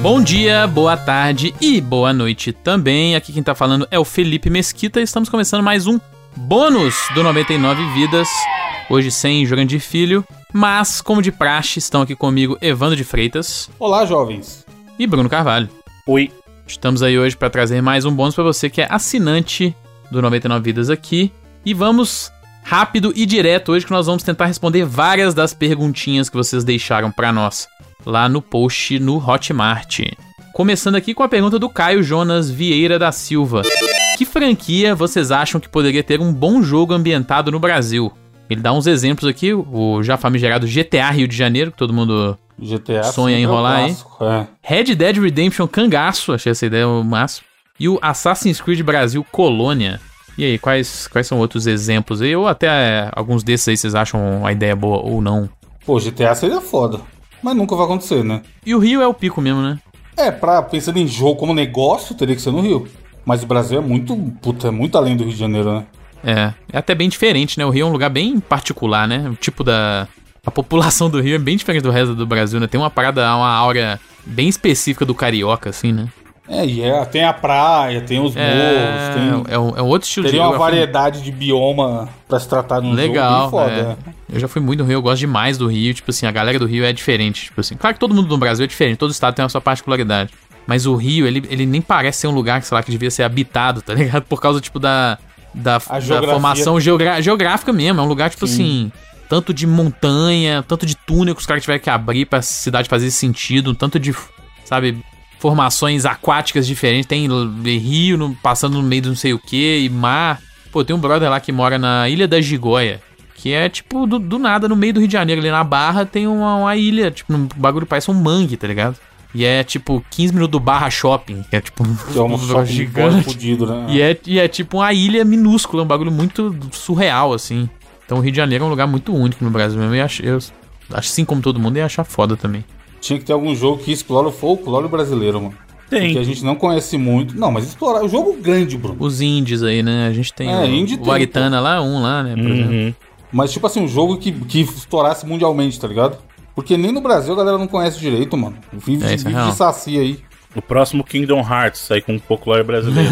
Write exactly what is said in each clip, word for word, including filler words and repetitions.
Bom dia, boa tarde e boa noite também. Aqui quem tá falando é o Felipe Mesquita e estamos começando mais um bônus do noventa e nove Vidas. Hoje sem Jurandir Filho, mas como de praxe estão aqui comigo Evandro de Freitas. Olá, jovens. E Bruno Carvalho. Oi. Estamos aí hoje para trazer mais um bônus para você que é assinante do noventa e nove Vidas aqui. E vamos rápido e direto hoje que nós vamos tentar responder várias das perguntinhas que vocês deixaram para nós lá no post no Hotmart. Começando aqui com a pergunta do Caio Jonas Vieira da Silva. Que franquia vocês acham que poderia ter um bom jogo ambientado no Brasil? Ele dá uns exemplos aqui, o já famigerado G T A Rio de Janeiro, que todo mundo G T A sonha em enrolar aí. É. Red Dead Redemption Cangaço, achei essa ideia o máximo. E o Assassin's Creed Brasil Colônia. E aí, quais, quais são outros exemplos aí? Ou até é, alguns desses aí vocês acham a ideia boa ou não? Pô, G T A seria foda, mas nunca vai acontecer, né? E o Rio é o pico mesmo, né? É, pra, pensando em jogo como negócio, teria que ser no Rio. Mas o Brasil é muito, puta, é muito além do Rio de Janeiro, né? É, é até bem diferente, né? O Rio é um lugar bem particular, né? O tipo da... A população do Rio é bem diferente do resto do Brasil, né? Tem uma parada, uma áurea bem específica do carioca, assim, né? É, e é, tem a praia, tem os é, morros, tem... É um, é um outro estilo de Teria jogo. uma variedade de bioma pra se tratar num Legal, jogo bem foda. É. Eu já fui muito no Rio, eu gosto demais do Rio. Tipo assim, a galera do Rio é diferente. Tipo assim, claro que todo mundo no Brasil é diferente, todo estado tem a sua particularidade. Mas o Rio, ele, ele nem parece ser um lugar que, sei lá, que devia ser habitado, tá ligado? Por causa, tipo, da... Da, da formação geogra- geográfica mesmo. É um lugar, tipo Sim. assim, tanto de montanha, tanto de túnel que os caras tiveram que abrir pra cidade fazer sentido, tanto de, sabe, formações aquáticas diferentes. Tem rio no, passando no meio de não sei o que, e mar. Pô, tem um brother lá que mora na Ilha da Gigóia, que é, tipo, do, do nada, no meio do Rio de Janeiro, ali na Barra, tem uma, uma ilha, tipo, um bagulho parece um mangue, tá ligado? E é tipo quinze minutos do Barra Shopping, que é tipo é um shopping gigante. Fudido, né? E é, e é tipo uma ilha minúscula, um bagulho muito surreal, assim. Então o Rio de Janeiro é um lugar muito único no Brasil mesmo. E acho, eu, assim como todo mundo, ia achar foda também. Tinha que ter algum jogo que explora o folclore brasileiro, mano. Tem. Que a gente não conhece muito. Não, mas explorar o jogo grande, Bruno. Os indies aí, né? A gente tem é, o, indie o Aritana lá, um lá, né? Por uhum. exemplo. Mas tipo assim, um jogo que, que explorasse mundialmente, tá ligado? Porque nem no Brasil a galera não conhece direito, mano. Vive, é, vive é de saci aí. O próximo Kingdom Hearts, aí com um folclore brasileiro.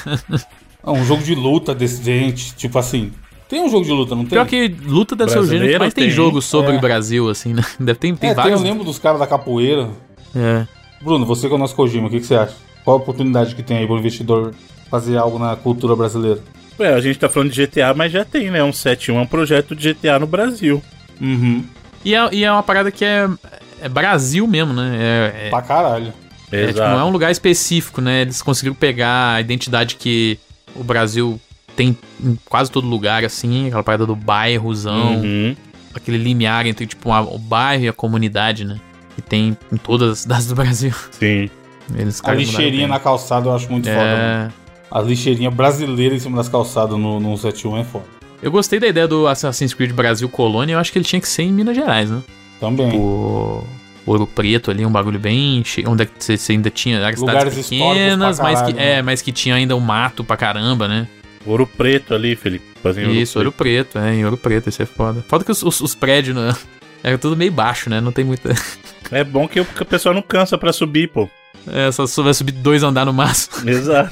É um jogo de luta decente, tipo assim. Tem um jogo de luta, não tem? Pior que luta deve ser o gênero que mais tem, tem jogo sobre é. o Brasil, assim, né? Deve ter, tem é, vários. Tem, eu lembro dos caras da capoeira. É. Bruno, você que é o nosso Kojima, o que, que você acha? Qual a oportunidade que tem aí pro investidor fazer algo na cultura brasileira? Ué, a gente tá falando de G T A, mas já tem, né? Um sete um é um projeto de G T A no Brasil. Uhum. E é, e é uma parada que é, é Brasil mesmo, né? É, é, pra caralho. É, tipo, não é um lugar específico, né? Eles conseguiram pegar a identidade que o Brasil tem em quase todo lugar, assim. Aquela parada do bairrozão. Uhum. Aquele limiar entre, tipo, a, o bairro e a comunidade, né? Que tem em todas as cidades do Brasil. Sim. Eles, a lixeirinha na calçada eu acho muito é... foda, mano. A lixeirinha brasileira em cima das calçadas no, no sete um é foda. Eu gostei da ideia do Assassin's Creed Brasil Colônia, eu acho que ele tinha que ser em Minas Gerais, né? Também. O Ouro Preto ali, um bagulho bem cheio, onde você ainda tinha áreas cidades pequenas, mas que, é, mas que tinha ainda um mato pra caramba, né? Ouro Preto ali, Felipe. Isso, Ouro Preto. Ouro Preto, é, em Ouro Preto, isso é foda. Foda que os, os, os prédios, né, era tudo meio baixo, né? Não tem muita... É bom que o pessoal não cansa pra subir, pô. É, só vai subir dois andar no máximo. Exato.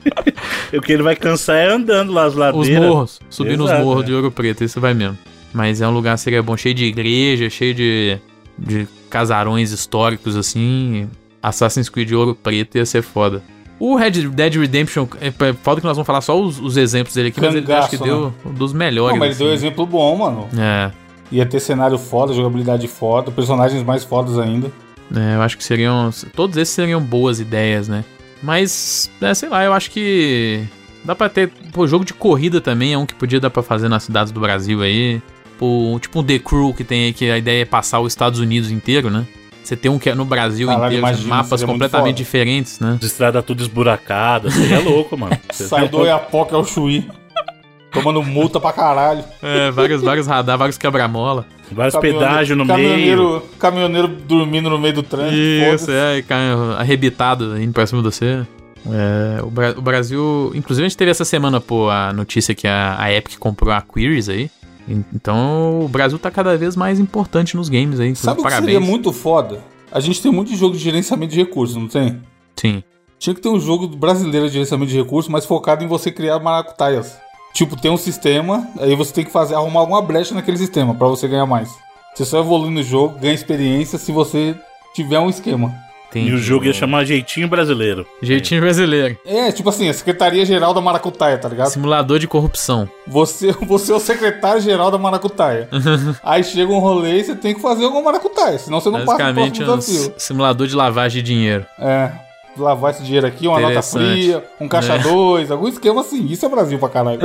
O que ele vai cansar é andando lá as ladeiras. Os morros, subir Exato, nos morros é. de Ouro Preto, isso vai mesmo. Mas é um lugar, seria bom, cheio de igreja, cheio de, de casarões históricos, assim. Assassin's Creed Ouro Preto ia ser foda. O Red Dead Redemption, é foda que nós vamos falar só os, os exemplos dele aqui, Cangaço, mas ele acho que deu né? um dos melhores. Não, mas assim. ele deu exemplo bom, mano. É. Ia ter cenário foda, jogabilidade foda, personagens mais fodas ainda. É, eu acho que seriam... Todos esses seriam boas ideias, né? Mas, é, sei lá, eu acho que... Dá pra ter... Pô, jogo de corrida também é um que podia dar pra fazer nas cidades do Brasil aí. Pô, tipo um The Crew que tem aí, que a ideia é passar os Estados Unidos inteiro, né? Você tem um que é no Brasil Caralho, inteiro, imagina, mapas completamente diferentes, né? De estrada tudo esburacada, seria louco, mano. Sai do Oiapoque ao Chuí. Tomando multa pra caralho. É, vários, vários radar, vários quebra-mola. Vários pedágios no caminhoneiro, meio. Caminhoneiro dormindo no meio do trânsito. Isso, é, e cai arrebitado indo pra cima de você. É, o, Bra- o Brasil... Inclusive a gente teve essa semana, pô, a notícia que a, a Epic comprou a Quiris aí. Então o Brasil tá cada vez mais importante nos games aí. Sabe o que Parabéns. seria muito foda? A gente tem muito jogo de gerenciamento de recursos, não tem? Sim. Tinha que ter um jogo brasileiro de gerenciamento de recursos, mas focado em você criar maracutaias. Tipo, tem um sistema, aí você tem que fazer, arrumar alguma brecha naquele sistema pra você ganhar mais. Você só evolui no jogo, ganha experiência se você tiver um esquema. Entendi. E o jogo ia chamar Jeitinho Brasileiro. Jeitinho brasileiro. É, tipo assim, a Secretaria-Geral da Maracutaia, tá ligado? Simulador de corrupção. Você, você é o secretário-geral da Maracutaia. Aí chega um rolê e você tem que fazer alguma maracutaia, senão você não passa no próximo um desafio. Simulador de lavagem de dinheiro. É, lavar esse dinheiro aqui, uma nota fria, um caixa dois, algum esquema assim. Isso é Brasil pra caralho.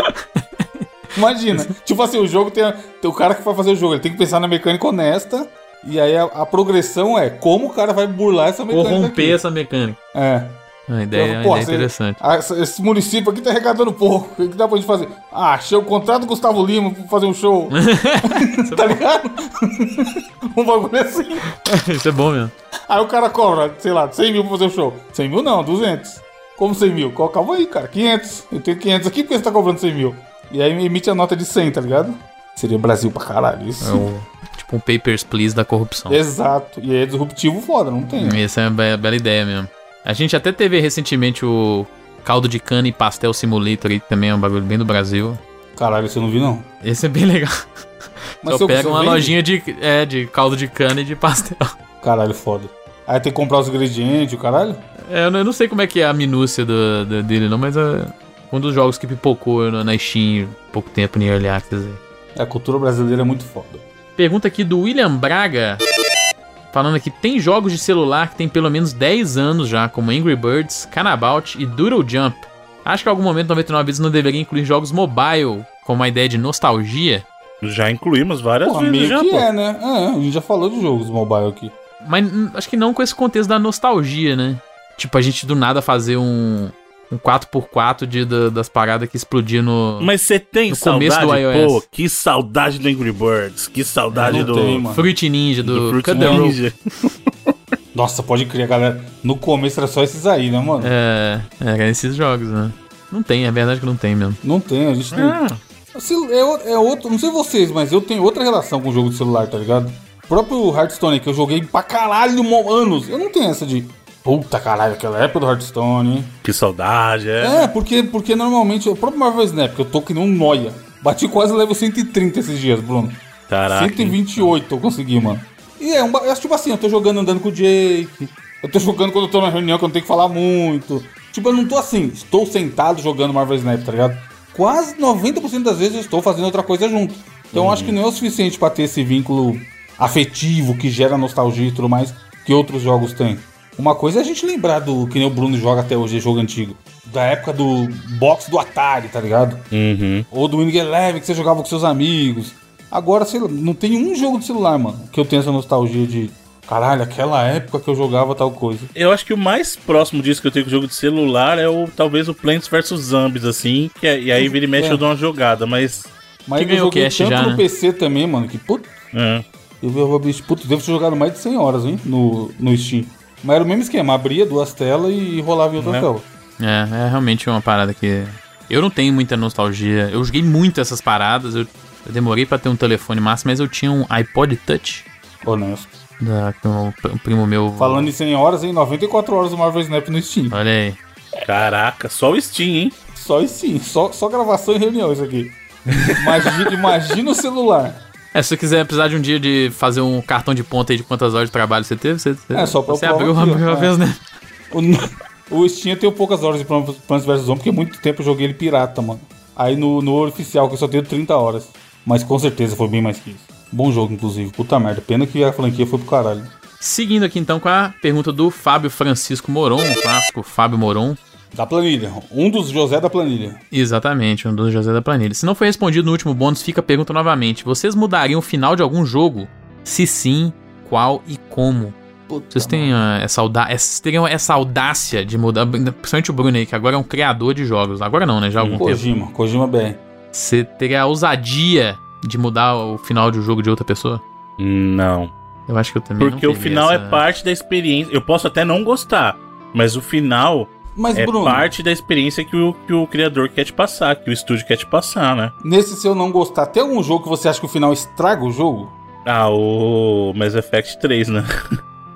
Imagina, tipo assim, o jogo tem, tem o cara que vai fazer o jogo, ele tem que pensar na mecânica honesta. E aí a, a progressão é como o cara vai burlar essa mecânica. Corromper aqui. essa mecânica. É. Uma ideia, Então, uma pô, ideia cê- interessante. Ah, essa- esse município aqui tá arrecadando pouco. O que dá pra gente fazer? Ah, achei o contrato do Gustavo Lima pra fazer um show. Tá ligado? Um bagulho assim. Isso é bom mesmo. Aí o cara cobra, sei lá, cem mil pra fazer o show. cem mil não, duzentos. Como cem mil? Calma aí, cara, quinhentos. Eu tenho quinhentos aqui porque você tá cobrando cem mil. E aí emite a nota de cem, tá ligado? Seria Brasil pra caralho isso. É o, tipo um Papers, Please da corrupção. Exato. E aí é disruptivo foda, não tem. Essa é uma be- bela ideia mesmo. A gente até teve recentemente o caldo de cana e pastel simulator aí, que também é um bagulho bem do Brasil. Caralho, isso eu não vi não. Esse é bem legal. Mas Só seu- pega seu uma vende? lojinha de, é, de caldo de cana e de pastel. Caralho, foda. Aí tem que comprar os ingredientes, o caralho. É, eu não, eu não sei como é que é a minúcia do, do- dele não, mas é um dos jogos que pipocou no- na Steam há pouco tempo, no Early Access aí. A cultura brasileira é muito foda. Pergunta aqui do William Braga, falando aqui, tem jogos de celular que tem pelo menos dez anos já, como Angry Birds, Canabout e Doodle Jump. Acho que em algum momento noventa e nove Bits não deveria incluir jogos mobile, com uma ideia de nostalgia. Já incluímos várias Pô, vezes meio já, que pô. é, né? É, a gente já falou de jogos mobile aqui. Mas hum, acho que não com esse contexto da nostalgia, né? Tipo, a gente do nada fazer um, um quatro por quatro de, da- das paradas que explodia no... Mas você tem No começo saudade? do iOS. Pô, que saudade do Angry Birds. Que saudade Não do, tem, mano. Fruit Ninja, do, do Fruit Cut the Rope. Ninja. Nossa, pode crer, galera. No começo era só esses aí, né, mano? É, é, esses jogos, né? Não tem, é verdade que não tem mesmo. Não tem, a gente tem. Ah, Cel- É, o- é outro, não sei vocês, mas eu tenho outra relação com o jogo de celular, tá ligado? O próprio Hearthstone, que eu joguei pra caralho mo- anos, eu não tenho essa de puta caralho, aquela época do Hearthstone, hein? que saudade, é. É, porque, porque normalmente, o próprio Marvel Snap, que eu tô que nem um noia. Bati quase level cento e trinta esses dias, Bruno. Caraca. cento e vinte e oito eu consegui, mano. E é, um, ba- é tipo assim, eu tô jogando andando com o Jake, eu tô jogando quando eu tô na reunião que eu não tenho que falar muito. Tipo, eu não tô assim, estou sentado jogando Marvel Snap, tá ligado? Quase noventa por cento das vezes eu estou fazendo outra coisa junto. Então eu acho que não é o suficiente pra ter esse vínculo afetivo que gera nostalgia e tudo mais que outros jogos têm. Uma coisa é a gente lembrar do que nem o Bruno joga até hoje, jogo antigo. Da época do box do Atari, tá ligado? Uhum. Ou do Winning Eleven que você jogava com seus amigos. Agora, sei lá, não tem um jogo de celular, mano, que eu tenha essa nostalgia de caralho, aquela época que eu jogava tal coisa. Eu acho que o mais próximo disso que eu tenho com jogo de celular é o talvez o Plants versus. Zombies, assim. Que é- e aí vira e mexe É. eu dou uma jogada, mas. Mas Que eu ganhou joguei cast tanto já, no né? P C também, mano, que puta. É. Eu vi o bicho, putz, devo ter jogado mais de cem horas, hein, no, no Steam. Mas era o mesmo esquema, abria duas telas e rolava em outra É. tela. É, é realmente uma parada que... Eu não tenho muita nostalgia. Eu joguei muito essas paradas. Eu, eu demorei pra ter um telefone massa, mas eu tinha um iPod Touch. Honesto. Da, que um, um primo meu... Falando em cem horas, em noventa e quatro horas do Marvel Snap no Steam. Olha aí. Caraca, só o Steam, hein? Só isso sim, só, só gravação e reunião isso aqui. Imagina, imagina o celular. É, se você quiser precisar de um dia de fazer um cartão de ponta aí de quantas horas de trabalho você teve, você, É, só pra você eu abriu provar aqui, uma ó. vez, né? O, o Steam eu tenho poucas horas de Plants versus. Zombies, porque muito tempo eu joguei ele pirata, mano. Aí no, no oficial, que eu só tenho trinta horas. Mas com certeza foi bem mais que isso. Bom jogo, inclusive. Puta merda. Pena que a franquia foi pro caralho. Seguindo aqui então com a pergunta do Fábio Francisco Moron, o clássico Fábio Moron. Da planilha. Um dos José da planilha. Exatamente, um dos José da Planilha. Se não foi respondido no último bônus, fica a pergunta novamente. Vocês mudariam o final de algum jogo? Se sim, qual e como? Puta, Vocês têm uh, essa audácia, vocês teriam essa audácia de mudar, principalmente o Bruno aí, que agora é um criador de jogos. Agora não, né? Já há algum tempo. Kojima. Kojima B R. Você teria a ousadia de mudar o final de um jogo de outra pessoa? Não. Eu acho que eu também Porque não o teria final essa... é parte da experiência. Eu posso até não gostar, mas o final Mas, é Bruno, parte da experiência que o, que o criador quer te passar, que o estúdio quer te passar, né? nesse se eu não gostar, tem algum jogo que você acha que o final estraga o jogo? Ah, o Mass Effect três, né?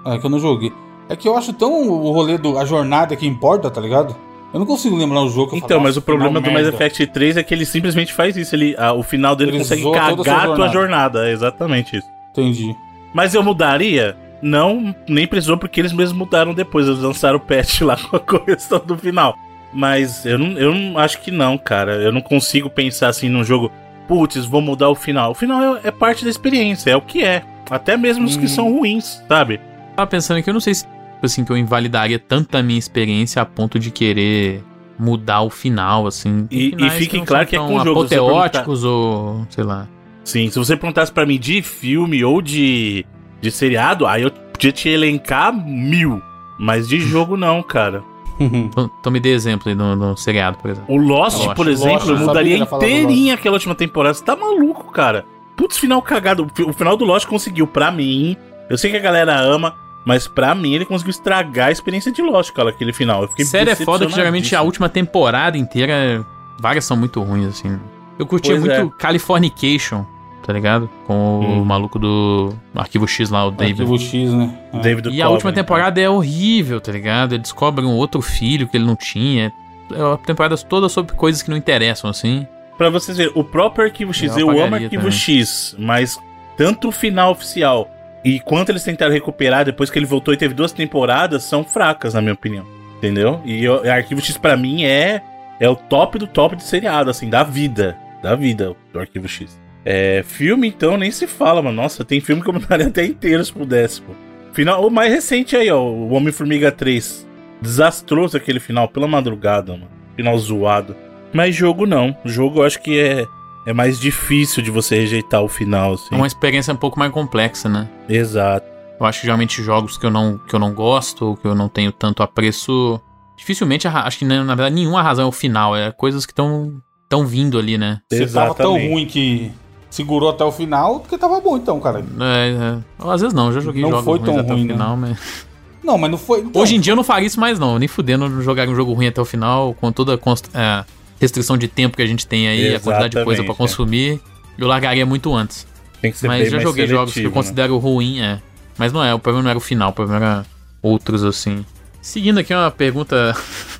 É que eu não joguei. É que eu acho tão o rolê do a jornada que importa, tá ligado? Eu não consigo lembrar um jogo que eu Então, falo, mas o problema final do Mass merda. Effect três é que ele simplesmente faz isso. Ele, ah, o final dele Ele consegue zoa toda a sua cagar a tua jornada. jornada. É exatamente isso. Entendi. Mas eu mudaria? Não, nem precisou, porque eles mesmos mudaram depois. Eles lançaram o patch lá com a correção do final. Mas eu não, eu não acho que não, cara. Eu não consigo pensar assim num jogo, putz, vou mudar o final. O final é, é parte da experiência, é o que é. Até mesmo os Hum. que são ruins, sabe? Tava pensando aqui, eu não sei se, assim, que eu invalidaria tanto a minha experiência a ponto de querer mudar o final, assim. Tem E- finais e fique não claro são que é tão com o jogo, se você apoteóticos ou, sei lá. Sim, se você perguntasse pra mim de filme ou de, de seriado, aí eu podia te elencar mil. Mas de jogo não, cara. Então, então me dê exemplo aí no, no seriado, por exemplo. O Lost, Lost. por exemplo, Lost, eu eu mudaria sabia que ia falar do inteirinha aquela última temporada. Você tá maluco, cara? Putz, final cagado. O final do Lost conseguiu, pra mim. Eu sei que a galera ama, mas pra mim ele conseguiu estragar a experiência de Lost, cara, aquele final. Eu fiquei Série é foda que geralmente a decepcionadíssimo. última temporada inteira, várias são muito ruins, assim. Eu curtia Pois muito Californication, tá ligado? Com Hum. o maluco do Arquivo X lá, o David. Arquivo X, né? É. David E a Duchovny, última temporada é horrível, tá ligado? Ele descobre um outro filho que ele não tinha. É a temporada toda sobre coisas que não interessam, assim. Pra vocês verem, o próprio Arquivo X, Eu eu amo apagaria Arquivo também. X, mas tanto o final oficial e quanto eles tentaram recuperar depois que ele voltou e teve duas temporadas, são fracas, na minha opinião. Entendeu? E o Arquivo X pra mim é, é o top do top de seriado, assim, da vida. Da vida, do Arquivo X. É, filme, então, nem se fala, mano. Nossa, tem filme que eu mudaria até inteiro se pudesse, pô. Final, o mais recente aí, ó, o Homem-Formiga três. Desastroso aquele final, pela madrugada, mano. Final zoado. Mas jogo não. Jogo eu acho que é, é mais difícil de você rejeitar o final, assim. É uma experiência um pouco mais complexa, né? Exato. Eu acho que geralmente jogos que eu não, que eu não gosto, ou que eu não tenho tanto apreço, dificilmente, a ra- acho que na na verdade nenhuma razão é o final, é coisas que estão tão vindo ali, né? Você tava tão Exatamente. ruim que segurou até o final, porque tava bom então, cara. É, é, às vezes não, eu já joguei Não jogos foi ruins tão até ruim, o né? final, mas... Não, mas não foi... então, Hoje em dia eu não faria isso mais não, nem fudendo jogar um jogo ruim até o final, com toda a const- é, restrição de tempo que a gente tem aí, a quantidade de coisa pra Exatamente, consumir, eu largaria muito antes. Tem que ser Mas bem já mais joguei jogos que eu seletivo, né? considero ruim, é. Mas não é, o problema não era o final, o problema era outros, assim. Seguindo aqui uma pergunta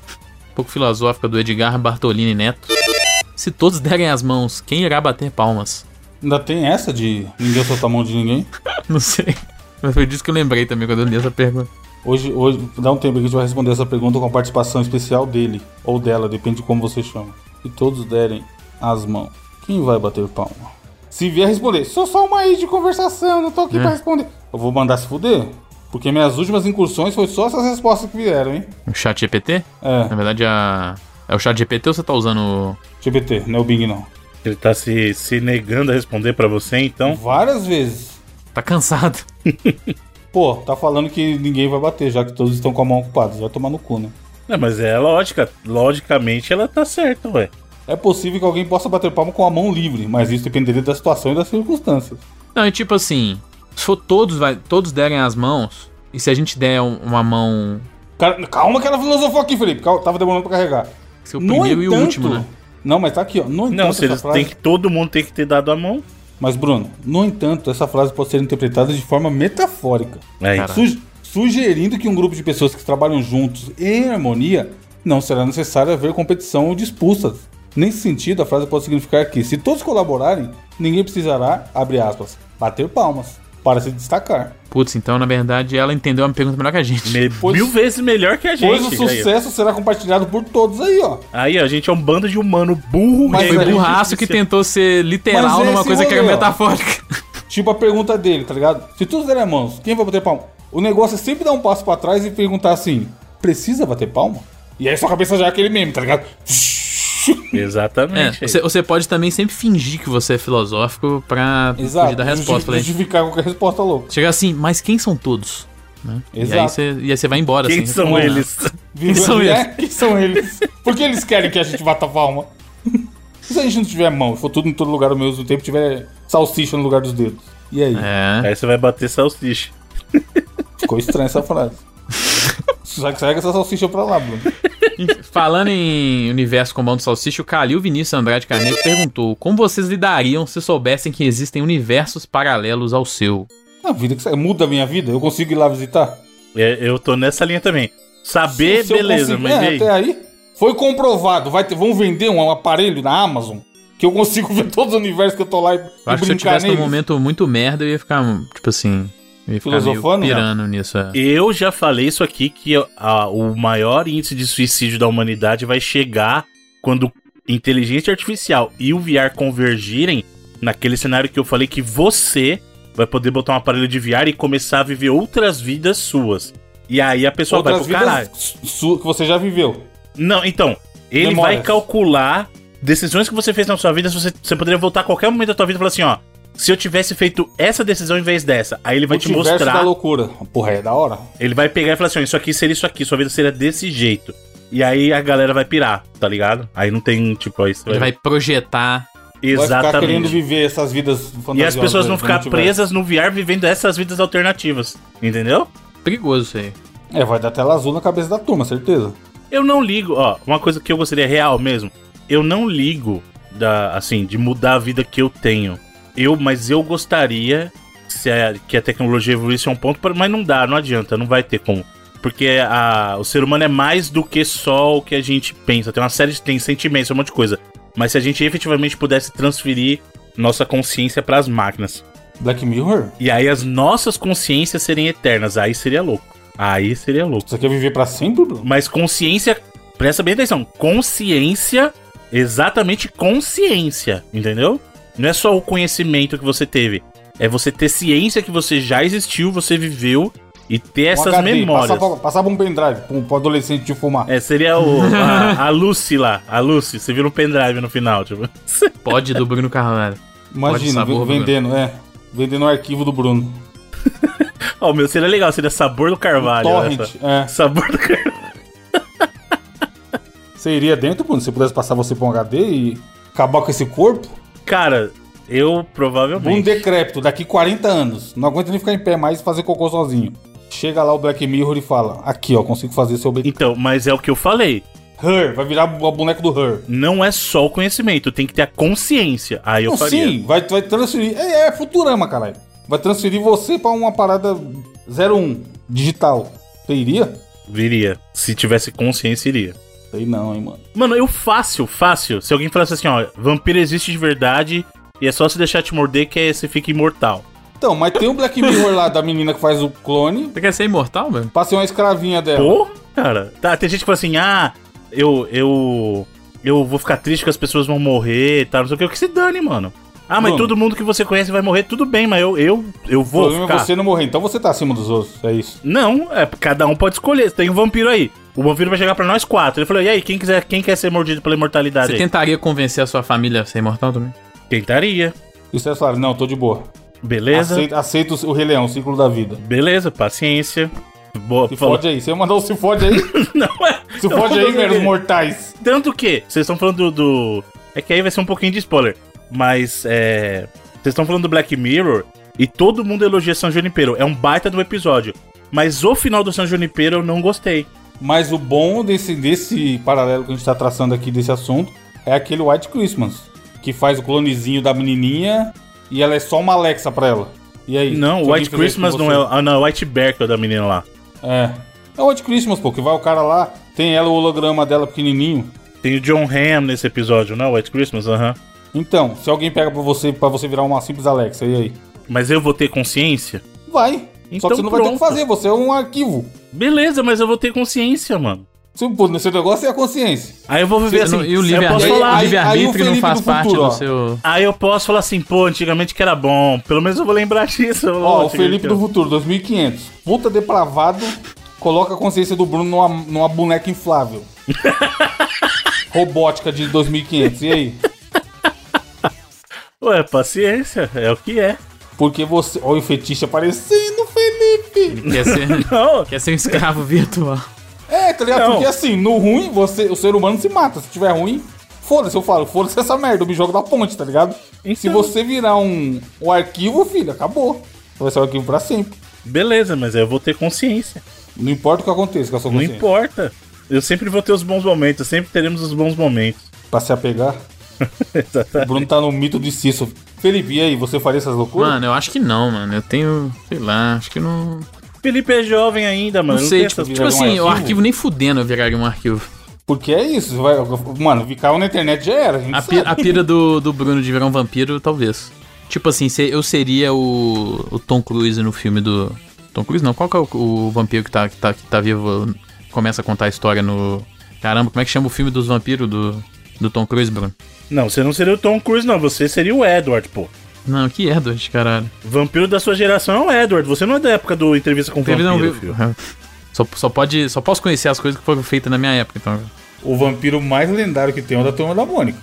um pouco filosófica do Edgar Bartolini Neto. Se todos derem as mãos, quem irá bater palmas? Ainda tem essa de ninguém soltar a mão de ninguém? Não sei. Mas foi disso que eu lembrei também quando eu li essa pergunta. Hoje, hoje, dá um tempo que a gente vai responder essa pergunta com a participação especial dele, ou dela, depende de como você chama. Se todos derem as mãos, quem vai bater palma? Se vier responder, sou só uma aí de conversação, não tô aqui É. pra responder. Eu vou mandar se fuder, porque minhas últimas incursões foi só essas respostas que vieram, hein? O chat G P T? É, Na verdade, a... é o chat G P T ou você tá usando o... G P T, não é o Bing não. Ele tá se, se negando a responder pra você, então. Várias vezes. Tá cansado. Pô, tá falando que ninguém vai bater, já que todos estão com a mão ocupada. Vai tomar no cu, né? Não, mas é lógica. Logicamente ela tá certa, ué. É possível que alguém possa bater palma com a mão livre, mas isso dependeria da situação e das circunstâncias. Não, é tipo assim, se for todos, vai, todos derem as mãos, e se a gente der um- uma mão... Cara, calma que ela filosofou aqui, Felipe. Calma, tava demorando pra carregar. Ser o primeiro e o último, né? Não, mas tá aqui, ó. No entanto, Não, se essa eles frase... tem que. Todo mundo tem que ter dado a mão. Mas, Bruno, no entanto, essa frase pode ser interpretada de forma metafórica, É Cara. isso. su- sugerindo que um grupo de pessoas que trabalham juntos em harmonia não será necessário haver competição ou disputas. Nesse sentido, a frase pode significar que, se todos colaborarem, ninguém precisará, abre aspas, bater palmas para se destacar. Putz, então na verdade ela entendeu a pergunta melhor que a gente. Me- Pois- mil vezes melhor que a gente. Pois o Aí, ó. sucesso será compartilhado por todos aí, ó. Aí, ó, a gente é um bando de humano burro. Mas e aí Foi a a gente burraço que precisa- tentou ser literal Mas numa esse coisa que era rolê, ó. metafórica. Tipo a pergunta dele, tá ligado? Se todos derem a mão, quem vai bater palma? O negócio é sempre dar um passo pra trás e perguntar assim, precisa bater palma? E aí sua cabeça já é aquele meme, tá ligado? É, Exatamente. você, você pode também sempre fingir que você é filosófico pra Exato. fugir da resposta. justi- Falei, Justificar qualquer resposta louca. chegar assim, mas quem são todos? Né? E aí Exato. você, e aí você vai embora. Quem assim, são tipo, eles? Quem são eles? Quem são eles? Por que eles querem que a gente bata palma? Se a gente não tiver mão, for tudo em todo lugar ao mesmo tempo, tiver salsicha no lugar dos dedos. E aí? É. Aí você vai bater salsicha. Ficou estranha essa frase. Já que segue essa salsicha pra lá, Bruno. Falando em universo com mão de salsicha, o Calil Vinícius Andrade Carneiro perguntou: como vocês lidariam se soubessem que existem universos paralelos ao seu? A vida que muda a minha vida, eu consigo ir lá visitar? É, eu tô nessa linha também. Saber, Se- se eu beleza, consigo- mas e é, aí? até aí, foi comprovado. Vai ter, vão vender um aparelho na Amazon que eu consigo ver todos os universos que eu tô lá e, Eu e acho que se eu brincar tivesse num neles. momento muito merda, eu ia ficar, tipo assim... Eu ia ficar meio Filosofando, pirando nisso. É. Eu já falei isso aqui, que a- o maior índice de suicídio da humanidade vai chegar quando inteligência artificial e o V R convergirem naquele cenário que eu falei que você vai poder botar um aparelho de V R e começar a viver outras vidas suas. E aí a pessoa Outras vai pro caralho. vidas su- que você já viveu. Não, então, ele Memórias. vai calcular decisões que você fez na sua vida. Você, você poderia voltar a qualquer momento da tua vida e falar assim, ó, se eu tivesse feito essa decisão em vez dessa, aí ele vai te Multiverso da mostrar, loucura. Porra, é da hora. ele vai pegar e falar assim, ó, isso aqui seria isso aqui, sua vida seria desse jeito. E aí a galera vai pirar, tá ligado? Aí não tem, tipo, aí você Ele vai projetar... Vai ficar querendo Exatamente. viver essas vidas fantasiosas. E as pessoas vão do ficar multiverso. presas no V R vivendo essas vidas alternativas, entendeu? Perigoso isso aí. É, vai dar tela azul na cabeça da turma, certeza. Eu não ligo, ó, uma coisa que eu gostaria real mesmo, eu não ligo da, assim, de mudar a vida que eu tenho. Eu, mas eu gostaria se a, que a tecnologia evoluísse a um ponto, mas não dá, não adianta, não vai ter como. Porque a, o ser humano é mais do que só o que a gente pensa. Tem uma série de tem sentimentos, um monte de coisa. Mas se a gente efetivamente pudesse transferir nossa consciência pras máquinas, Black Mirror? e aí as nossas consciências serem eternas, aí seria louco. Aí seria louco. Você quer viver pra sempre, Bruno? Mas consciência, presta bem atenção, consciência, exatamente consciência, entendeu? Não é só o conhecimento que você teve, é você ter ciência que você já existiu, você viveu e ter essas Um H D, memórias. Passava, passava um pendrive pro, pro adolescente de fumar. É, seria o, a, a Lucy lá, a Lucy, você vira um pendrive no final, tipo. Pode do Bruno Carvalho. Imagina, sabor, ve- vendendo, é. Vendendo o arquivo do Bruno. Ó, o meu seria legal, seria sabor do carvalho. olha Torrent, só. é. Sabor do carvalho. Você iria dentro, Bruno? Se pudesse passar você pra um H D e acabar com esse corpo? Cara, eu Bruno provavelmente. decrépito, daqui quarenta anos. Não aguenta nem ficar em pé mais e fazer cocô sozinho. Chega lá o Black Mirror e fala: aqui, ó, consigo fazer seu bem. Então, mas é o que eu falei. Her, vai virar o boneco do Her. Não é só o conhecimento, tem que ter a consciência. Aí eu Não, faria. sim, vai, vai transferir. É, é Futurama, caralho. Vai transferir você pra uma parada zero um, digital. Você iria? Viria. Se tivesse consciência, iria. Sei não, hein, mano. Mano, eu fácil, fácil. Se alguém falasse assim, ó, vampiro existe de verdade e é só se deixar te morder que é, você fica imortal. Então, mas tem o Black Mirror lá da menina que faz o clone. Você quer ser imortal, velho? Pra ser uma escravinha dela. Pô, cara. Tá, tem gente que fala assim, ah, eu, eu, eu vou ficar triste que as pessoas vão morrer e tal, não sei o que. O que se dane, mano. Ah, mas Bruno. todo mundo que você conhece vai morrer, tudo bem, mas eu, eu, eu O vou problema ficar... é você não morrer, então você tá acima dos outros, é isso. Não, é, cada um pode escolher. Tem um vampiro aí. O vampiro vai chegar pra nós quatro. Ele falou, e aí, quem, quiser, quem quer ser mordido pela imortalidade Você aí? tentaria convencer a sua família a ser imortal também? Tentaria. E você fala, não, tô de boa. Beleza. Aceito, aceito o Rei Leão, o ciclo da vida. Beleza, paciência. Boa, Se falou. fode aí, você mandou o se fode aí. Não é. Se eu fode tô aí, falando meros que- mortais. Tanto que, vocês estão falando do, do. É que aí vai ser um pouquinho de spoiler. Mas, é. Vocês estão falando do Black Mirror e todo mundo elogia San Junipero. É um baita do episódio. Mas o final do San Junipero eu não gostei. Mas o bom desse, desse paralelo que a gente tá traçando aqui desse assunto é aquele White Christmas, que faz o clonezinho da menininha e ela é só uma Alexa pra ela. E aí? Não, se o alguém White fizer isso Christmas com não é. você? Ah, não, o White Bear que é o da menina lá. É. É o White Christmas, pô, que vai o cara lá, tem ela, o holograma dela pequenininho. Tem o John Hamm nesse episódio, não? White Christmas, aham. Então, se alguém pega pra você, pra você virar uma simples Alexa, e aí? Mas eu vou ter consciência? Vai. Então Só que você não vai ter o que pronto. fazer, você é um arquivo. Beleza, mas eu vou ter consciência, mano. Se o seu negócio é a consciência. Aí eu vou viver Você assim. não- e o eu posso aí- falar. aí- livre-arbítrio não Felipe faz do parte futuro, ó. do seu... Aí eu posso falar assim, pô, antigamente que era bom. Pelo menos eu vou lembrar disso. Eu vou- Ó, o antigamente Felipe que do era- futuro, dois mil e quinhentos. Puta depravado, coloca a consciência do Bruno numa, numa boneca inflável. Robótica de dois mil e quinhentos. E aí? Ué, paciência, é o que é. Porque você... Olha o fetiche aparecendo, Felipe! Quer ser, Não, quer ser um escravo virtual. É, tá ligado? Não. Porque assim, no ruim, você, o ser humano se mata. Se tiver ruim, foda-se, eu falo, foda-se essa merda, eu me jogo da ponte, tá ligado? Então. Se você virar um, um arquivo, filho, acabou. Você vai ser um arquivo pra sempre. beleza, mas eu vou ter consciência. Não importa o que aconteça com a sua Não consciência. importa. Eu sempre vou ter os bons momentos, sempre teremos os bons momentos. Pra se apegar. O Exatamente. Bruno tá no mito de Sísifo. Felipe, e aí, você faria essas loucuras? Mano, eu acho que não, mano. Eu tenho, sei lá, acho que não... Felipe é jovem ainda, mano. Não sei, tem tipo, essas tipo coisas. assim, um o arquivo? arquivo nem fudendo eu viraria um arquivo. Porque é isso, vai, mano, ficar na internet já era, a gente A, sabe. pi- a pira do, do Bruno de virar um vampiro, talvez. Tipo assim, se- eu seria o, o Tom Cruise no filme do... Tom Cruise não, qual que é o, o vampiro que tá, que, tá, que tá vivo, começa a contar a história no... Caramba, como é que chama o filme dos vampiros do, do Tom Cruise, Bruno? Não, você não seria o Tom Cruise, não. Você seria o Edward, pô. Não, que Edward, caralho. Vampiro da sua geração é o Edward. Você não é da época do Entrevista com o Teve, não, Vampiro, viu? filho. Só, só, pode, só posso conhecer as coisas que foram feitas na minha época, então... O vampiro mais lendário que tem é o da Turma da Mônica.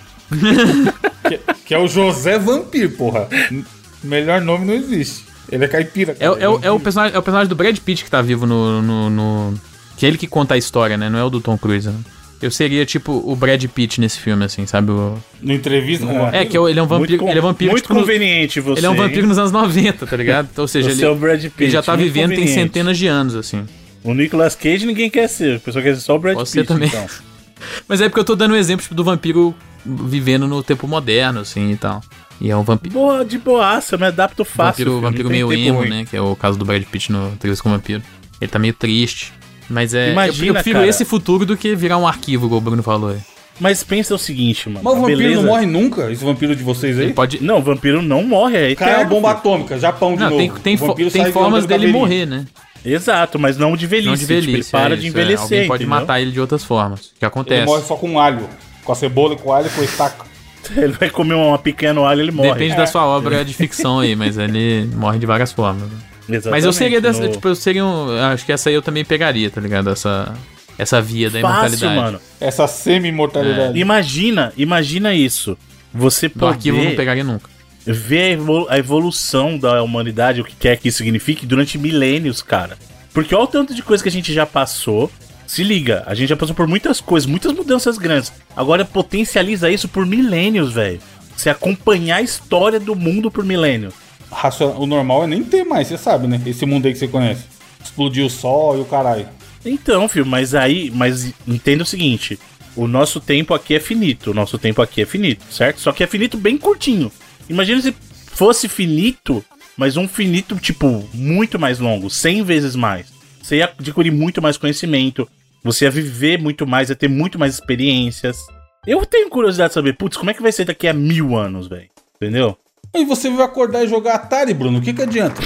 que, que é o José Vampiro, porra. N- Melhor nome não existe. Ele é caipira. É, cara, é, o- é, o vampiro. personagem, é o personagem do Brad Pitt que tá vivo no, no, no... Que é ele que conta a história, né? Não é o do Tom Cruise, né? Eu seria, tipo, o Brad Pitt nesse filme, assim, sabe? O... No entrevista com o vampiro. É, que ele é um vampiro... Muito, ele é vampiro, muito tipo, no- conveniente você. Ele é um vampiro hein? nos anos noventa, tá ligado? Então, ou seja, Você ele, é o Brad Pitt. ele já tá muito vivendo tem conveniente. centenas de anos, assim. O Nicolas Cage ninguém quer ser. A pessoa quer ser só o Brad Você Pitt, também. então. Mas é porque eu tô dando um exemplo, tipo, do vampiro vivendo no tempo moderno, assim, e tal. E é um vampiro... Boa, de boaça, eu me adapto fácil. vampiro, filho, vampiro não tem meio tempo emo, ruim. né? Que é o caso do Brad Pitt no Entrevista com o Vampiro. Ele tá meio triste. Mas é... Imagina, eu, eu prefiro cara. esse futuro do que virar um arquivo, igual o Bruno falou aí. Mas pensa o seguinte, mano. Mas o a vampiro beleza- não morre nunca? Esse vampiro de vocês aí? Ele pode... Não, o vampiro não morre, é Cai a eterno, bomba filho. atômica, Japão de Não, novo. tem, tem, O fo- vampiro tem sai formas andando dele caveirinha. morrer, né? Exato, mas não de velhice. Não de Tipo, ele velhice. para é de isso, é. envelhecer, Alguém pode entendeu? matar ele de outras formas. Que acontece. Ele morre só com alho. Com a cebola, com o alho e com o estaca. Ele vai comer uma picanha no alho, ele morre. Depende da sua obra de ficção aí, mas ele morre de várias formas. Exatamente, Mas eu seria dessa, no- tipo, eu seria um, acho que essa aí eu também pegaria, tá ligado? Essa, essa via da Fácil, imortalidade. mano. Essa semi-imortalidade. Imagina, imagina isso. Você Do arquivo eu não poder pegaria nunca. ver a evolu- a evolução da humanidade, o que quer que isso signifique, durante milênios, cara. Porque olha o tanto de coisa que a gente já passou. Se liga, a gente já passou por muitas coisas, muitas mudanças grandes. Agora potencializa isso por milênios, velho. Você acompanhar a história do mundo por milênios. Raciona- O normal é nem ter mais, você sabe, né? Esse mundo aí que você conhece. Explodiu o sol e o caralho. Então, filho, mas aí, mas entenda o seguinte, o nosso tempo aqui é finito, o nosso tempo aqui é finito, certo? Só que é finito bem curtinho. Imagina se fosse finito, mas um finito, tipo, muito mais longo, cem vezes mais. Você ia adquirir muito mais conhecimento, você ia viver muito mais, ia ter muito mais experiências. Eu tenho curiosidade de saber, putz, como é que vai ser daqui a mil anos, velho? Entendeu? E você vai acordar e jogar Atari, Bruno. O que que adianta?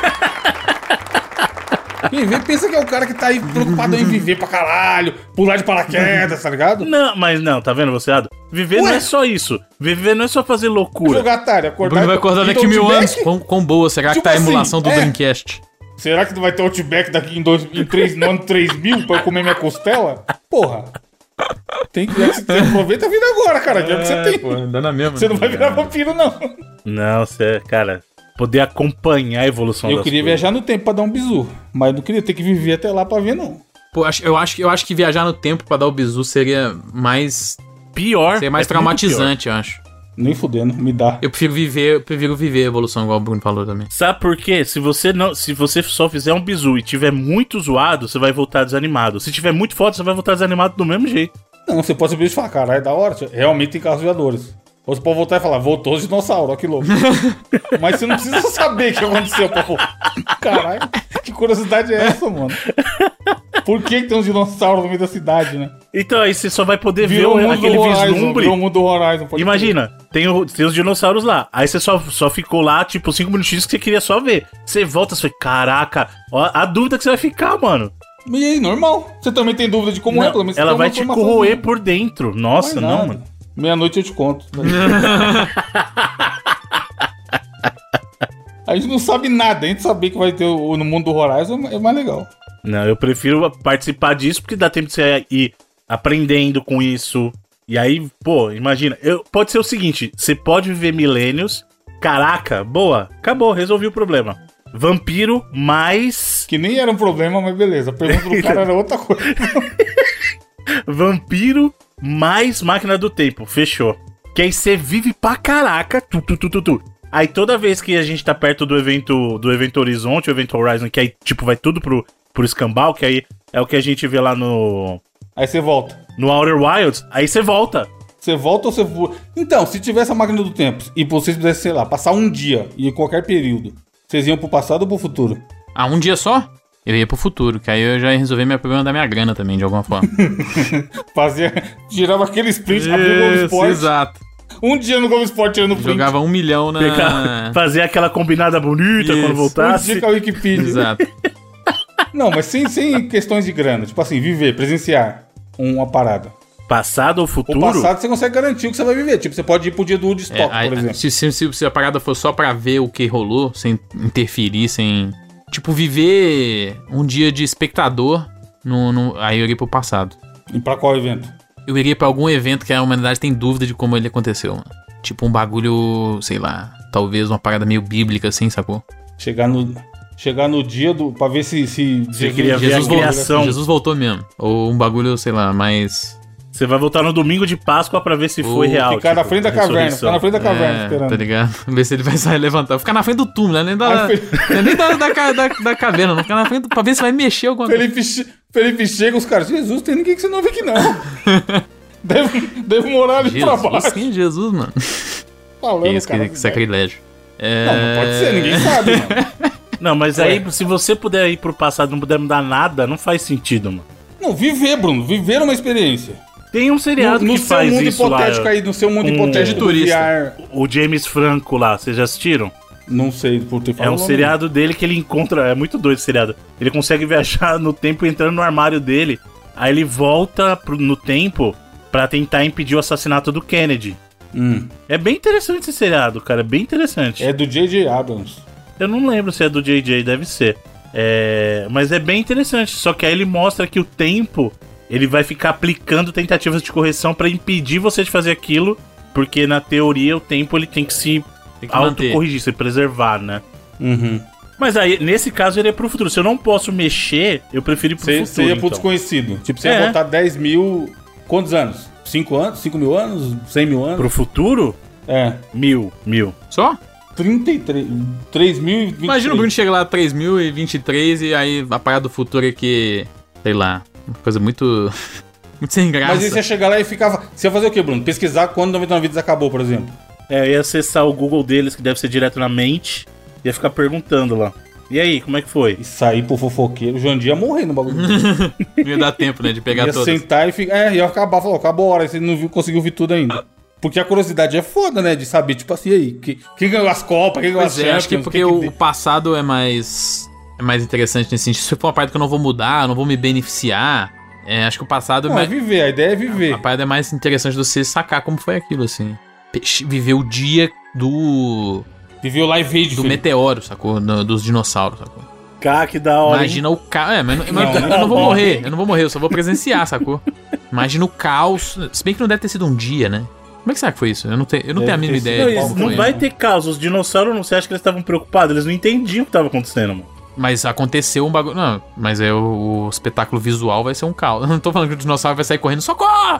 Quem vê pensa que é o cara que tá aí preocupado em viver pra caralho, pular de paraquedas, tá ligado? Não, mas não, tá vendo, você? Ado? Viver não Ué? é só isso. Viver não é só fazer loucura. Jogar Atari, O acordar Bruno vai acordar e daqui mil Outback? anos. Quão, quão boa será Tipo que tá a assim, emulação do é. Dreamcast? Será que não vai ter Outback daqui em, dois, em três, no ano três mil pra eu comer minha costela? Porra. Tem que, você aproveita a vida agora, cara. Que é o que você tem. Pô, dá na mesma. Você não vai virar vampiro, não. Não, você, cara, poder acompanhar a evolução Eu das queria coisas. viajar no tempo pra dar um bizu. Mas não queria ter que viver até lá pra ver, não. Pô, acho- eu acho, que- eu acho que viajar no tempo pra dar o bizu seria mais, Pior. seria mais é muito pior. traumatizante, eu acho. Nem fudendo, me dá. Eu prefiro viver, eu prefiro viver a evolução, igual o Bruno falou também. Sabe por quê? Se você não, se você só fizer um bizu e tiver muito zoado, você vai voltar desanimado. Se tiver muito foda, você vai voltar desanimado do mesmo jeito. Não, você pode simplesmente falar, caralho, é da hora. Realmente tem carros voadores. Ou você pode voltar e falar, voltou os dinossauros, ó que louco. Mas você não precisa saber o que aconteceu, pô. Caralho, que curiosidade é essa, mano? Por que, que tem uns dinossauros no meio da cidade, né? Então aí você só vai poder Virou o ver o- mundo aquele do Horizon, vislumbre. virou o mundo do Horizon. pode Imagina, tem, o- tem os dinossauros lá. Aí você só, só ficou lá, tipo, cinco minutinhos que você queria só ver. Você volta e fala, caraca, ó, a dúvida que você vai ficar, mano. crer. E aí, normal. Você também tem dúvida de como é, Não, pelo menos você ela tem uma vai te informação. corroer por dentro. Nossa, Vai não, nada. mano. Meia-noite eu te conto. A gente não sabe nada. A gente saber que vai ter o, no mundo do Horizon é mais legal. Não, eu prefiro participar disso porque dá tempo de você ir aprendendo com isso. E aí, pô, imagina. Eu, pode ser o seguinte: você pode viver milênios. Caraca, boa, acabou, resolvi o problema. Vampiro mais. Que nem era um problema, mas beleza. A pergunta do cara era outra coisa. Vampiro mais máquina do tempo, fechou. Que aí você vive pra caraca. Tu, tu, tu, tu, tu. Aí toda vez que a gente tá perto do evento do evento Horizonte, o evento Horizon, que aí, tipo, vai tudo pro, pro escambau, que aí é o que a gente vê lá no. Aí você volta. No Outer Wilds, aí você volta. Você volta ou você... Então, se tivesse a máquina do tempo e vocês pudessem, sei lá, passar um dia em qualquer período, vocês iam pro passado ou pro futuro? Ah, um dia só? Eu ia pro futuro, que aí eu já ia resolver meu problema da minha grana também, de alguma forma. Fazia... Tirava aquele sprint, abria o Globo Esporte. Exato. Um dia no Globo Esporte tirando print. Jogava um milhão na... Pegar, fazer aquela combinada bonita Isso. quando voltasse. Um dia com a Wikipedia. Exato. Não, mas sem, sem questões de grana. Tipo assim, viver, presenciar uma parada. Passado ou futuro? O passado você consegue garantir o que você vai viver. Tipo, você pode ir pro dia do Woodstock, É, aí, por exemplo. se, se, se, se a parada for só pra ver o que rolou, sem interferir, sem... Tipo, viver um dia de espectador, no, no, aí eu iria pro passado. E pra qual evento? Eu iria pra algum evento que a humanidade tem dúvida de como ele aconteceu, mano. Tipo um bagulho, sei lá, talvez uma parada meio bíblica assim, sacou? Chegar no, chegar no dia do... Pra ver se... se Você queria ver Jesus, a voltou, criação. Jesus voltou mesmo. Ou um bagulho, sei lá, mais... Você vai voltar no domingo de Páscoa pra ver se foi Ou real. Ficar na tipo, frente da a caverna. ressurreição. Ficar na frente da caverna É, esperando. tá ligado? Ver se ele vai sair levantar. Ficar na frente do túmulo, né? Nem da, Aí, não é nem da, da, ca- da, da caverna, não. Ficar na frente do, pra ver se vai mexer alguma coisa. Felipe, che- Felipe chega, os caras... Jesus, tem ninguém que você não vê aqui, não. deve, deve morar ali pra Jesus, baixo. quem é Jesus, mano? Falando, Que isso, cara, que, que sacrilégio. É... Não, não pode ser, ninguém sabe, mano. Não, mas Ué. aí, se você puder ir pro passado e não puder mudar nada, não faz sentido, mano. Não, viver, Bruno. Viver uma experiência. Tem um seriado No, no que seu faz mundo isso lá. hipotético aí, no seu mundo com- hipotético do turista. V R... O James Franco lá, vocês já assistiram? Não sei por ter É falado. um seriado dele que ele encontra. É muito doido esse seriado. Ele consegue viajar no tempo entrando no armário dele. Aí ele volta pro- no tempo pra tentar impedir o assassinato do Kennedy. Hum. É bem interessante esse seriado, cara. É bem interessante. É do J J Abrams. Eu não lembro se é do J J, deve ser. É... Mas é bem interessante. Só que aí ele mostra que o tempo ele vai ficar aplicando tentativas de correção pra impedir você de fazer aquilo. Porque na teoria o tempo ele tem que se Tem que manter. autocorrigir, se preservar, né? Uhum. Mas aí, nesse caso, ele é pro futuro. Se eu não posso mexer, eu prefiro ir pro Você futuro. você ia pro então. desconhecido. Tipo, você É. ia voltar dez mil... Quantos anos? cinco anos? cinco mil anos? cem mil anos? Pro futuro? É. Mil, mil. Só? trinta e três... três mil e vinte e três. Imagina o Bruno chega lá três mil e vinte e três e aí a parada do futuro é que... Sei lá, uma coisa muito... muito sem graça. Mas aí você ia chegar lá e ficava... Você ia fazer o quê, Bruno? Pesquisar quando noventa e nove Vidas acabou, por exemplo. É, eu ia acessar o Google deles, que deve ser direto na mente, ia ficar perguntando lá. E aí, como é que foi? E sair pro fofoqueiro. O Jandir ia morrer no bagulho. Não ia dar tempo, né, de pegar ia todas. sentar e ficar... É, ia acabar. Falou, acabou a hora. Aí você não viu, conseguiu ver tudo ainda. Porque a curiosidade é foda, né? De saber, tipo assim, e aí? que- Quem ganhou as Copas? Quem ganhou as Pois é, acho que Champions? porque quem que o passado é mais... É mais interessante nesse sentido. Se for uma parada que eu não vou mudar, eu não vou me beneficiar... É, acho que o passado é Não, é mais... viver. A ideia é viver. A parada é mais interessante de você sacar como foi aquilo, assim. Pe- Viver o dia do... Viver o live aid, Do filho. meteoro, sacou? Do- dos dinossauros, sacou? Cá, que da hora. Imagina o caos. É, mas, mas Não, eu não não vou morre. morrer, eu não vou morrer, eu só vou presenciar, sacou? Imagina o caos. Se bem que não deve ter sido um dia, né? Como é que será que foi isso? Eu não, te, eu não Deve tenho a mínima ter sido. ideia Não, de isso como não foi. vai né? ter caos. Os dinossauros, não você acha que eles estavam preocupados? Eles não entendiam o que estava acontecendo, mano. Mas aconteceu um bagulho. Não, mas é o, o espetáculo visual vai ser um caos. Eu não tô falando que o dinossauro vai sair correndo, socorro!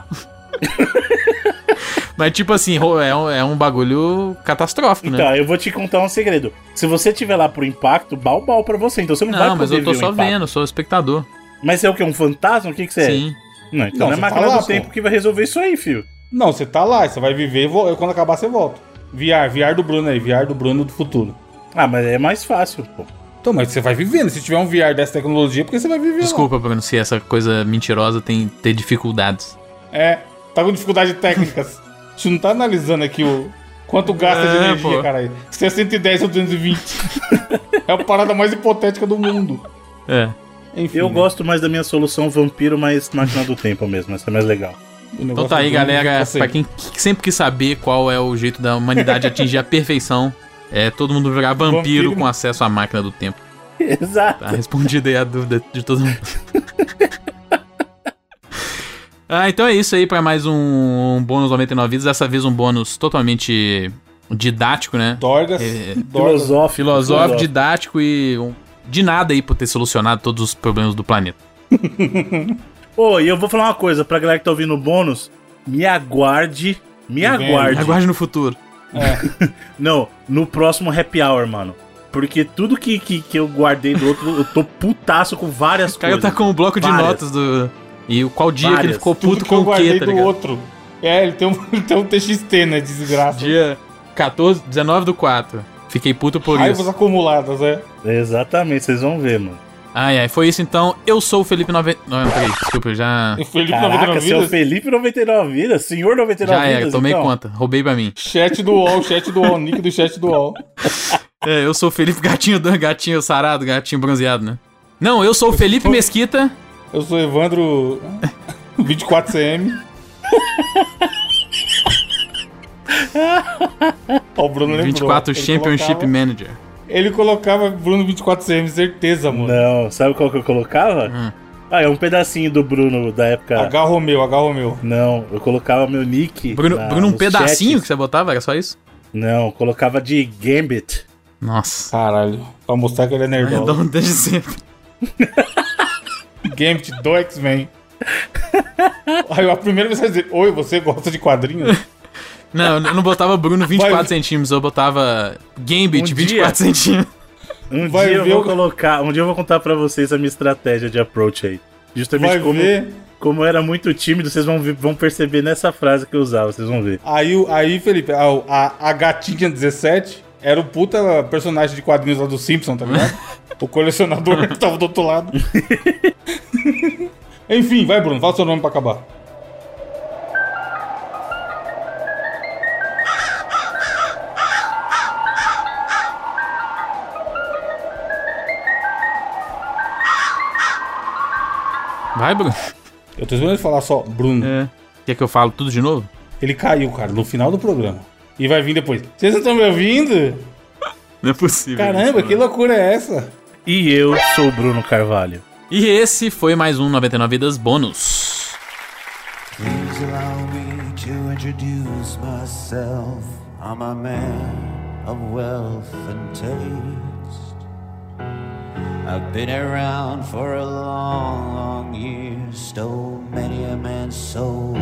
Mas tipo assim, ro- é um, é um bagulho catastrófico, né? Então, eu vou te contar um segredo. Se você tiver lá pro impacto, bal-bal pra você. Então você não, vai Não, poder mas eu tô ver o só impacto. vendo, eu sou espectador. Mas você é o quê? Um fantasma? O que que você é? Sim. Não, então Não, não, é você máquina tá lá, do pô. tempo que vai resolver isso aí, filho. Não, você tá lá, você vai viver e vo- quando acabar você volta. V R, V R do Bruno aí, V R do Bruno do futuro. Ah, mas é mais fácil, pô. Então, mas você vai vivendo. Se tiver um V R dessa tecnologia, porque você vai viver Desculpa, Bruno, se essa coisa mentirosa tem ter dificuldades. lá. É, tá com dificuldades técnicas. A gente não tá analisando aqui o quanto gasta de É, energia, pô. caralho. Se é cento e dez ou duzentos e vinte. É a parada mais hipotética do mundo. É. Enfim. Eu né? gosto mais da minha solução vampiro, mas máquina do tempo mesmo. Essa é mais legal. O Então negócio tá aí, do mundo, galera. eu sei. Pra quem que sempre quis saber qual é o jeito da humanidade atingir a perfeição, é todo mundo virar vampiro, Vampiro. com acesso à máquina do tempo. Exato. Tá respondida aí a dúvida de todo mundo. Ah, então é isso aí pra mais um, um bônus noventa e nove vidas. Dessa vez um bônus totalmente didático, né? Dorgas. É, Dorgas. Filosófico. Filosófico, didático e um- de nada aí por ter solucionado todos os problemas do planeta. Ô, e eu vou falar uma coisa pra galera que tá ouvindo o bônus. Me aguarde. Me vem, aguarde. Aguarde no futuro. É. Não, no próximo happy hour, mano. Porque tudo que, que, que eu guardei do outro, eu tô putaço com várias O cara coisas. tá com o bloco de Várias. notas do... E o qual dia que ele Várias. ficou Tudo puto que eu com o quê, guardei tá do ligado? outro. É, ele tem um, ele tem um T X T, né? Desgraça. Dia quatorze, dezenove do quatro. Fiquei puto por Raivas isso. acumuladas, é. Exatamente, vocês vão ver, mano. Ai, ai, foi isso então. Eu sou o Felipe noventa... Não, peraí, desculpa, eu já... E Felipe Caraca, noventa e nove você é o vidas. Felipe noventa e nove vidas, senhor noventa e nove Já vidas, era, tomei então. conta. Roubei pra mim. Chat do U O L, chat do U O L, nick do chat do U O L. É, eu sou o Felipe Gatinho, gatinho sarado, gatinho bronzeado, né? Não, eu sou o Felipe Mesquita. Eu sou Evandro vinte e quatro C M. Ó, o Bruno lembrou. vinte e quatro Ele Championship colocava- Manager. Ele colocava Bruno vinte e quatro C M, certeza, mano. Não, sabe qual que eu colocava? Hum. Ah, é um pedacinho do Bruno da época. H Romeu, H Romeu. Não, eu colocava meu nick. Bruno, na- Bruno um nos pedacinho chats. que você botava? Era só isso? Não, colocava de Gambit. Nossa. Caralho, pra mostrar que ele é nerdola. Não, desde sempre. Gambit do X-Men. Aí a primeira vez vai dizer, oi, você gosta de quadrinhos? Não, eu não botava Bruno vinte e quatro Vai- centímetros, eu botava Gambit Um vinte e quatro centímetros. Um Vai dia eu ver vou o- colocar, um dia eu vou contar pra vocês a minha estratégia de approach aí. Justamente Vai como, ver. como eu era muito tímido, vocês vão, ver- vão perceber nessa frase que eu usava, vocês vão ver. Aí, o- aí Felipe, a, a, a gatinha dezessete era o puta personagem de quadrinhos lá do Simpson, tá ligado? O colecionador que tava do outro lado. Enfim, vai, Bruno, fala seu nome pra acabar. Vai, Bruno. Eu tô esperando ele falar só Bruno. É. Quer que eu falo tudo de novo? Ele caiu, cara, no final do programa. E vai vir depois. Vocês não estão me ouvindo? Não é possível. Caramba, isso, que mano. loucura é essa? E eu sou o Bruno Carvalho. E esse foi mais um noventa e nove Vidas bônus. Please allow me to introduce myself. I'm a man of wealth and taste. I've been around for a long, long year. Stole many a man's soul